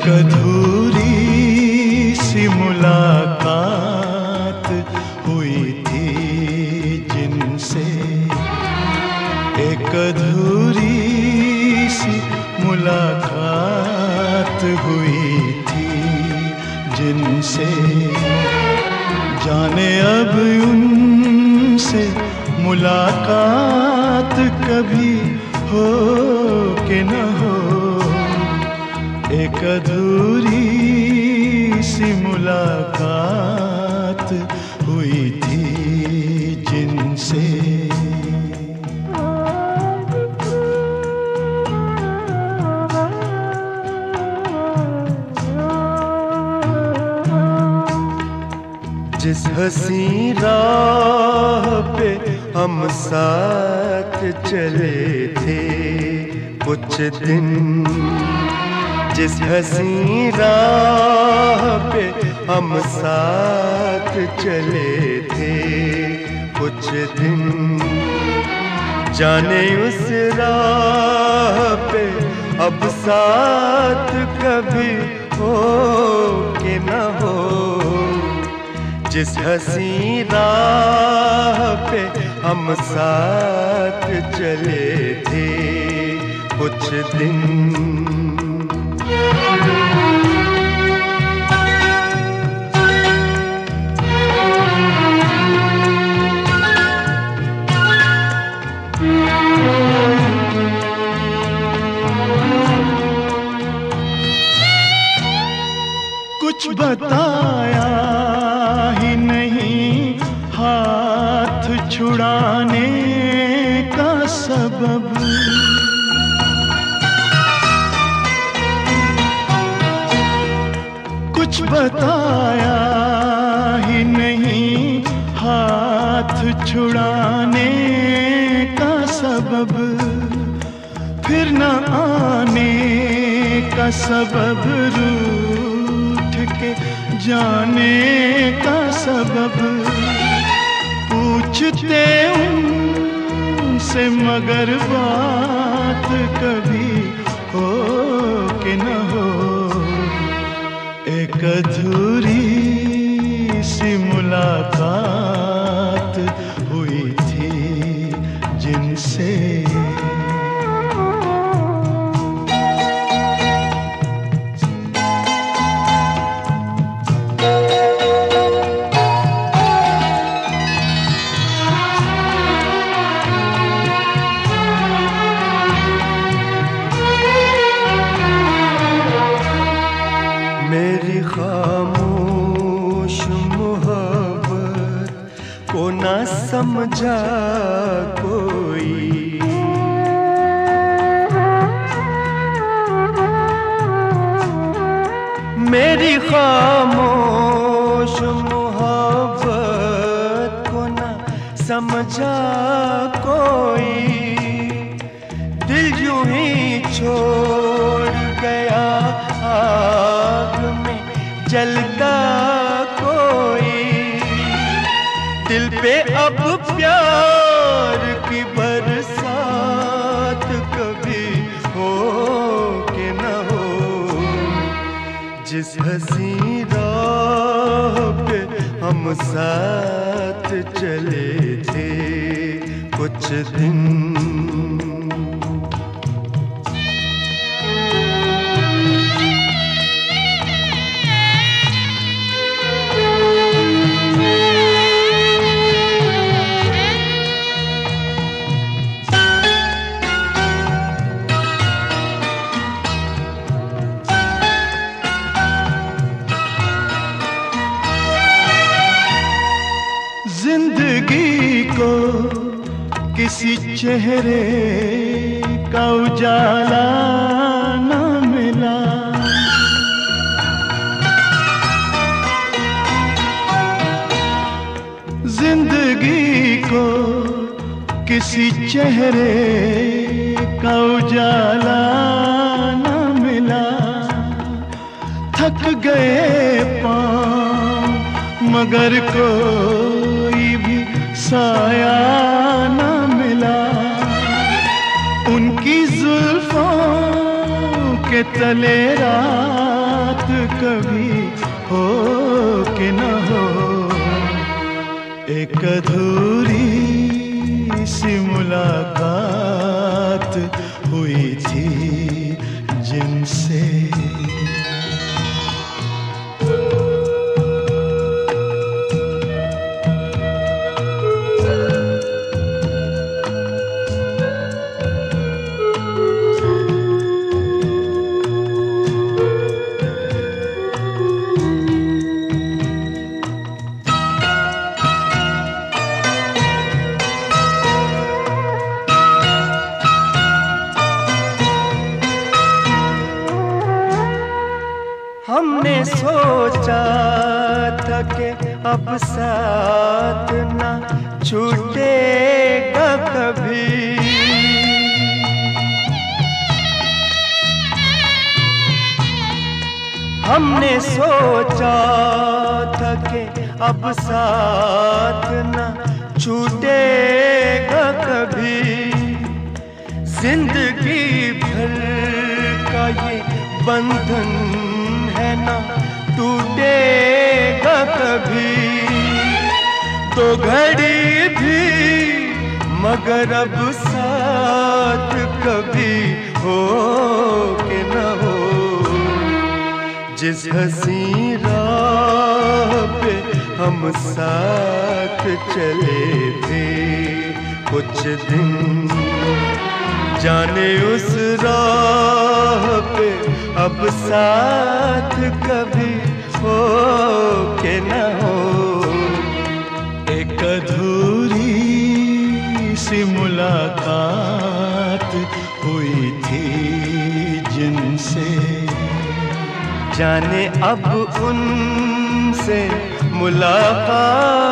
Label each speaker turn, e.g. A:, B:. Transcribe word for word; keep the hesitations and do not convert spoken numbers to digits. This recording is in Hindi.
A: अधूरी सी मुलाकात हुई थी जिनसे, एक अधूरी सी मुलाकात हुई थी जिनसे, जाने अब उनसे मुलाकात कभी हो कि न हो। एक अधूरी सी मुलाकात हुई थी जिनसे। जिस हंसी राह पे हम साथ चले थे कुछ दिन, जिस हंसी राह पे हम साथ चले थे कुछ दिन, जाने उस राह पे अब साथ कभी हो कि न हो। जिस हंसी राह पे हम साथ चले थे कुछ दिन, कुछ बताया ही नहीं हाथ छुड़ाने का सबब, कुछ बताया ही नहीं हाथ छुड़ाने का सबब, फिर न आने का सबब, रूठ के जाने का सबब, पूछते उनसे मगर बात कभी हो कि न हो। एक अधूरी सी मुलाकात हुई थी जिनसे। मेरी खामोश मोहब्बत को ना समझा कोई, मेरी खामोश मोहब्बत को ना समझा कोई, दिल यूं ही छोड़ गया आग में जलता कोई, दिल पे अब प्यार की बरसात कभी हो कि न हो। जिस हंसी राह पे हम साथ चले थे कुछ दिन, जिंदगी को किसी चेहरे का उजाला न मिला, जिंदगी को किसी चेहरे का उजाला न मिला, थक गए पाँव मगर कोई भी साया न मिला, उनकी जुल्फों के तले रात कभी हो कि न हो, एक अधूरी सी मुलाकात हुई थी जिनसे।
B: हमने सोचा था कि अब साथ ना छूटेगा कभी, हमने सोचा था कि अब साथ ना छूटेगा कभी, जिंदगी भर का ये बंधन है ना टूटेगा कभी। तो घड़ी भी मगर अब साथ कभी हो कि न हो, जिस हंसी राह पे हम साथ चले थे कुछ दिन, जाने उस राह पे अब साथ कभी हो कि न हो।
A: एक अधूरी सी मुलाकात हुई थी जिनसे,
B: जाने अब उनसे मुलाकात